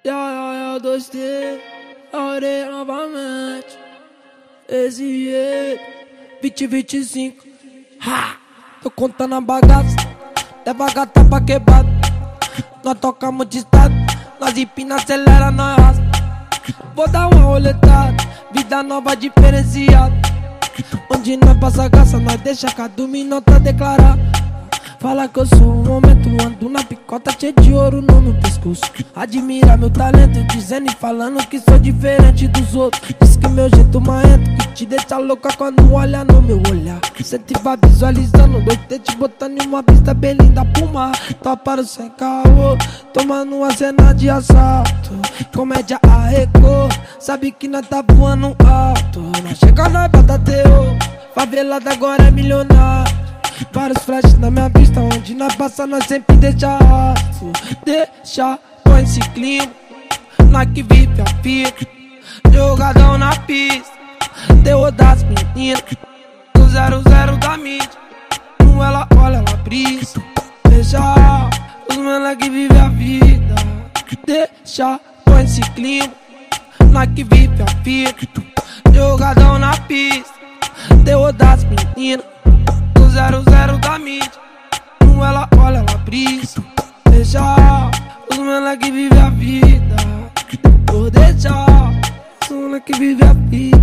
Eu 2T, orei novamente. Esse jeito, 2025. Tô contando a bagaça, leva gata pra quebrada. Nós tocamos de estado, nós empina, acelera, nós arrasta. Vou dar uma roletada, vida nova diferenciada. Onde nós passa graça, nós deixa cada nota declarar. Fala que eu sou um momento, ando na picota cheio de ouro no meu pescoço. Admira meu talento, dizendo e falando que sou diferente dos outros. Diz que meu jeito marrento, que te deixa louca quando olha no meu olhar. Cê te vai visualizando, 2T te botando em uma pista bem linda pro mar. Toparam sem caô, tomando uma cena de assalto. Comédia arrecou, sabe que nós tá voando alto. Nós chega, nós bota teu, favelada agora é milionário. Vários flashes na minha vista, onde nós passa nós sempre deixa rastro. Deixa, põe esse clima, nós que vive a fita. Jogadão na pista, terror das meninas. No 00 da mídia, no ela olha, ela brisa. Deixa, os mano que vive a vida. Deixa, põe esse clima, nós que vive a fita. Jogadão na pista, terror das meninas. 00 da mídia, no ela olha, ela brisa. Deixa, os mano que vive a vida. Vou deixar, os mano que vive a vida.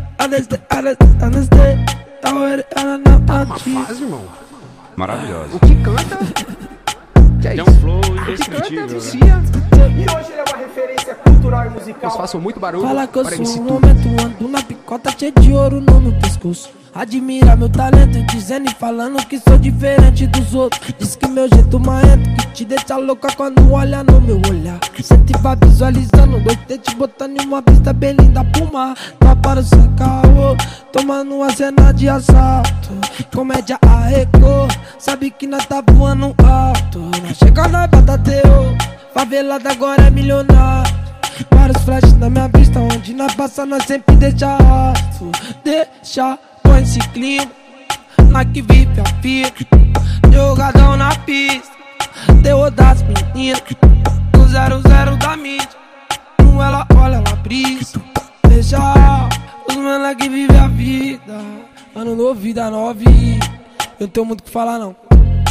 Tá uma fase, irmão. Maravilhosa. O que canta? Que é Tem isso? um flow O que canta indescritível, né? vicia. E hoje ele é uma referência cultural e musical. Eles façam muito barulho. Fala que eu para sou MC um Tudo. momento, ando na picota cheio de ouro no meu pescoço. Admira meu talento, dizendo e falando que sou diferente dos outros. Diz que meu jeito marrento, que te deixa louca quando olha no meu olhar. Cê te vai visualizando, 2T te botando em uma pista bem linda pro mar. Toparam sem caô, tomando uma cena de assalto. Comédia arrecou, sabe que nós tá voando alto. Nós chega, nós bota teu, favelada agora é milionário. Vários flashes na minha vista, onde nós passa nós sempre deixa rastro. Deixa, põe esse clima, nós que vive a fita. Jogadão na pista, terror das meninas. No 00 da mídia, no ela olha, ela brisa. Deixa, os mano que vive a vida. Ano novo, vida nova e eu não tenho muito o que falar não.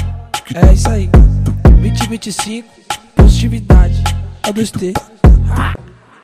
É isso aí, 2025, positividade, é 2T.